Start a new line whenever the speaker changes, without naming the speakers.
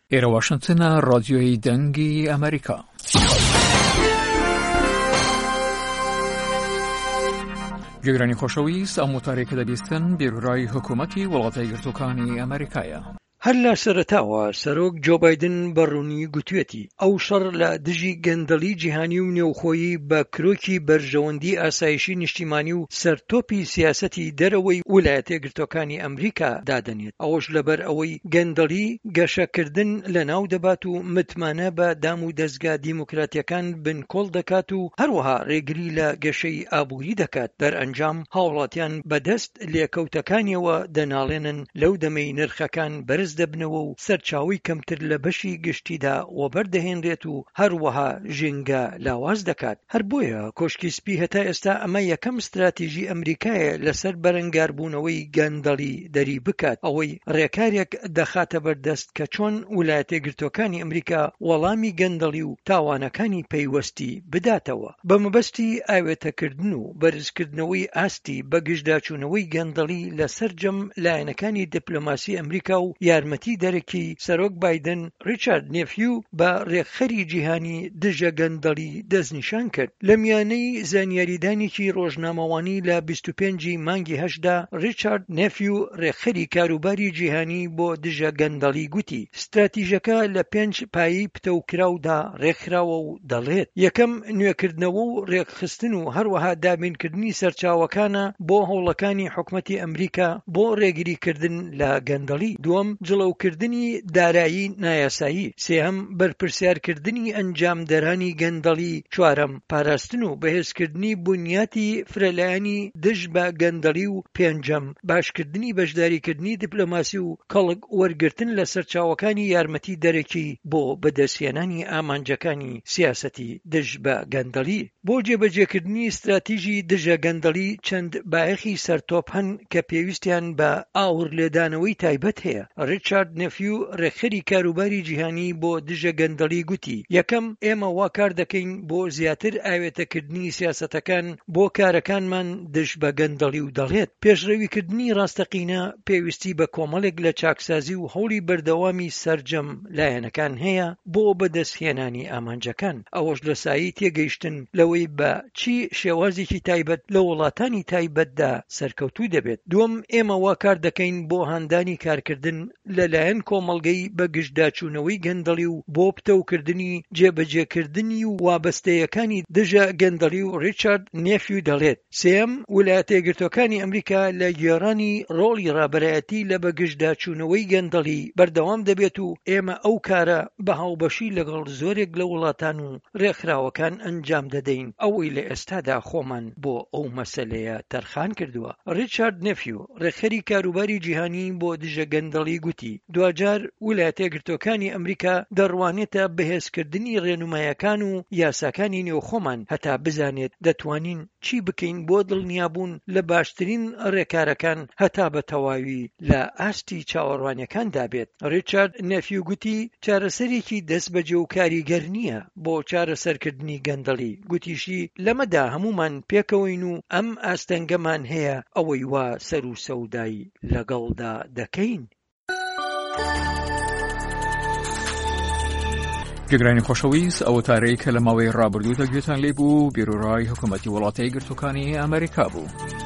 ئێرە واشنگتنە، ڕادیۆی دەنگی ئەمریکا. گوێگرانی خۆشەویست، ئەم وتارێک کە دەبیستن بیرۆرای حکوومەتی وڵاتە یەکگرتووەکانی ئەمریکایە.
هەر لە سەرەتاوە سەرۆک جۆ بایدن بەڕوونی گوتوێتی ئەو شەڕ لە دژی گەندەڵی جیهانی و نێوخۆیی بە کرۆکی بەرژەوەندی ئاسایشی نیشتیمانی و سەرتۆپی سیاسەتی دەرەوەی ویلایەتە یەکگرتووەکانی ئەمریکا دادەنێت. ئەوەش لەبەر ئەوەی گەندەڵی گەشەکردن لە ناو دەبات و متمانە بە دام و دەستگا دیموکراتیەکان بنکۆڵ دەکات و هەروەها ڕێگری لە گەشەی ئابووری دەکات. دەرئەنجام هاوڵاتیان بەدەست لێکەوتەکانیەوە دەناڵێنن لەو دەمەی نرخەکان بەرز دەبنەوە و سەرچاوی کەمتر لە بەشی گشتیدا وەبەردەهێنرێت و هەروەها ژینگە لاواز دەکات. هەر بۆیە کۆشکی سپی هەتا ئێستا ئەمە یەکەم استراتیژی ئەمریکایە لەسەر بەرەنگاربوونەوەی گەندەڵی دەری بکات، ئەوەی ڕێکارێک دەخاتە بەردەست کە چۆن ویلایەتە یەکگرتووەکانی ئەمریکا وەڵامی گەندەڵی و تاوانەکانی پەیوەستی بداتەوە بە مەبەستی ئاوێتەکردن و بەرزکردنەوەی ئاستی بە گشتداچوونەوەی گەندەڵی لەسەر جەم لایەنەکانی دیپلۆماسی ئەمریکا و یارمەتی دەرەکی سەرۆک بایدن ریچارد نێفیو بە ڕێکخەری جیهانی دژە گەندەڵی دەستنیشان کرد. لە میانەی زانیاریدانێکی ڕۆژنامەوانی لە 25 مانگی هەشدا ریچارد نێفیو ڕێکخەری کاروباری جیهانی بۆ دژە گەندەڵی گوتی استراتیژەکە لە 5 پایی پتەوکراودا ڕێکخراوە و دەڵێت: یەکەم نوێکردنەوە و ڕێکخستن و هەروەها دابینکردنی سەرچاوەکانە بۆ هەوڵەکانی حکومەتی ئەمریکا بۆ ڕێگریکردن لە گەندەڵی. دووەم جڵەوکردنی دارایی نایاسایی. سێهەم بەرپرسیارکردنی ئەنجامدەرانی گەندەڵی. چوارەم پاراستن و بەهێزکردنی بنیاتی فرەلایەنی دژ بە گەندەڵی و پێنجەم باشکردنی بەشداریکردنی دیپلۆماسی و کەڵک وەرگرتن لە سەرچاوەکانی یارمەتی دەرەکی بۆ بەدەستهێنانی ئامانجەکانی سیاسەتی دژ بە گەندەڵی. بۆ جێبەجێکردنی استراتیژی دژە گەندەڵی چەند بایەخی سەرتۆپ هەن کە پێویستیان بە ئاور لێدانەوەی تایبەت هەیە. ریچارد نێفیو ڕێکخەری کاروباری جیهانی بۆ دژە گەندەڵی گوتی: یەکەم ئێمە وا کار دەکەین بۆ زیاتر ئاوێتەکردنی سیاسەتەکان بۆ کارەکانمان دژ بە گەندەڵی و دەڵێت پێشڕەویکردنی ڕاستەقینە پێویستی بە کۆمەڵێک لە چاکسازی و هەوڵی بەردەوامی سەرجەم لایەنەکان هەیە بۆ بەدەستهێنانی ئامانجەکان. ئەوەش لە سایی تێگەیشتن لەوەی بە چی شێوازێکی تایبەت لە وڵاتانی تایبەتدا سەرکەوتوو دەبێت. دووەم ئێمە وا کار دەکەین بۆ هەندانی کارکردن لەلایەن کۆمەڵگەی بە گشتداچوونەوەی گەندەڵی و بۆ پتەوکردنی جێبەجێکردنی و وابەستەیەکانی دژە گەندەڵی و ریچارد نێفیو دەڵێت: سێم ویلایەتە یەکگرتووەکانی ئەمریکا لە گێڕانی ڕۆڵی ڕابەرایەتی لە بەگشتداچوونەوەی گەندەڵی بەردەوام دەبێت و ئێمە ئەو کارە بە هاوبەشی لەگەڵ زۆرێک لە وڵاتان و ڕێکخراوەکان ئەنجام دەدەین، ئەوەی لە ئێستادا خۆمان بۆ ئەو مەسەلەیە تەرخان کردووە. ریچارد نێفیو ڕێکخەری کاروباری جیهانی بۆ دژە گەندەڵی گوتی دوجار ویلایەتە یەکگرتووەکانی ئەمریکا دەڕوانێتە بەهێزکردنی ڕێنمایەکان و یاساکانی نێوخۆمان هەتا بزانێت دەتوانین چی بکەین بۆ دڵنیابوون لە باشترین ڕێکارەکان هەتا بە تەواوی لە ئاستی چاوەڕوانیەکان دابێت. ریچارد نێفیو گوتی چارەسەرێکی دەست بەجێ و کاریگەر نییە بۆ چارەسەرکردنی گەندەڵی. گوتیشی لەمەدا هەمومان پێکەوەین و ئەم ئاستەنگەمان هەیە ئەوەی وا سەر و سەودای لەگەڵدا دەکەین.
گوێگرانی خۆشەویست، ئەو وتارەی کە لە ماوەی ڕابردوودا گوێتان لێبوو بیرۆرای حکوومەتی وڵاتە یەکگرتووەکانی ئەمریکا بوو.